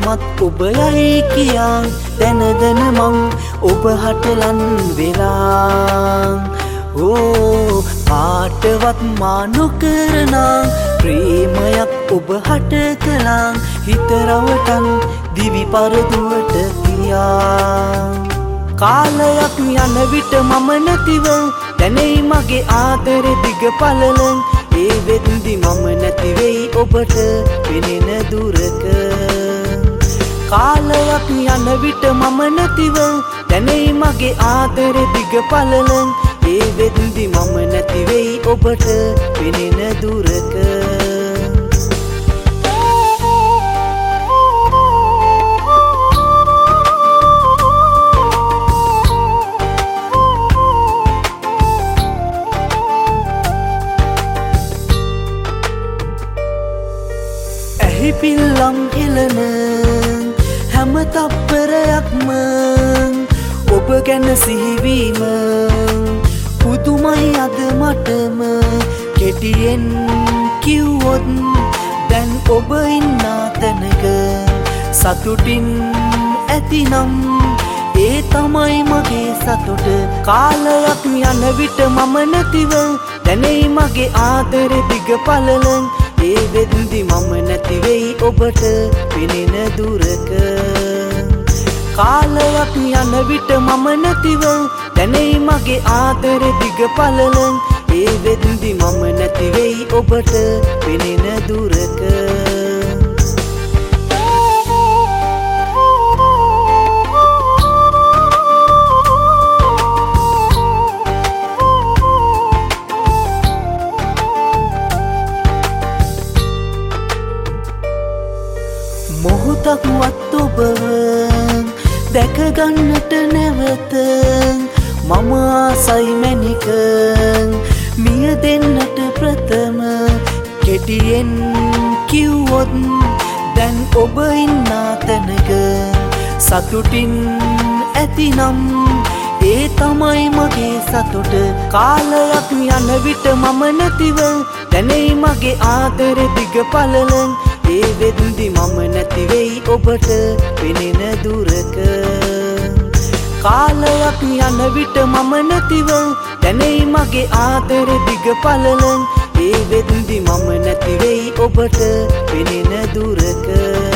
මත් ඔබ යයි කියා දැන දැන මං ඔබ හටලන් වෙලා පාටවත් මා නොකරනා ප්‍රේමයක් ඔබ හට කළා හිත රවටන් දිවි පරදුවට තියා කාලයක් යන විට මම නැතිව දැනෙයි මගේ ආදරේ දිග පළල ඒ වෙද්දි මම නැති වෙයි ඔබට පෙනෙන දුරක කාලයක් යන විට මම නැතිව දැනෙයි මගේ ආදරේ දිග පළල ඒ වෙද්දි මම නැති වෙයි ඔබට පෙනෙන දුරක පිල්ලම් එලන හැම තප්පරයක්ම ඔබ ගැන සිහිවීම පුදුමයි අද මටම කෙටියෙන් කිව්වොත් දැන් ඔබ ඉන්නා තැනක සතුටින් ඇතිනම් ඒ තමයි මගේ සතුට කාලයක් යන විට මම නැතිව දැනෙයි මගේ ආදරේ දිග පළල ඒ වෙද්දි මම නැති වෙයි ඔබට පෙනෙන දුරක කාලයක් යන විට මම නැතිව දැනෙයි මගේ ආදරේ දිග පළල ඒ වෙද්දි මම නැති වෙයි ඔබට පෙනෙන දුරක මොහොතක්වත් ඔබව දැකගන්නට නැවත මම ආසයි මැනික මිය දෙන්නට ප්‍රථම කෙටියෙන් කිව්වොත් දැන් ඔබ ඉන්නා තැනක සතුටින් ඇතිනම් ඒ තමයි මගේ සතුට කාලයක් යන විට මම නැතිව දැනෙයි මගේ ආදරේ දිග පළල ඒ වෙද්දි මම නැති වෙයි ඔබට පෙනෙන දුරක කාලයක් යන විට මම නැතිව දැනෙයි මගේ ආදරේ දිග පළල ඒ වෙද්දි මම නැති වෙයි ඔබට පෙනෙන දුරක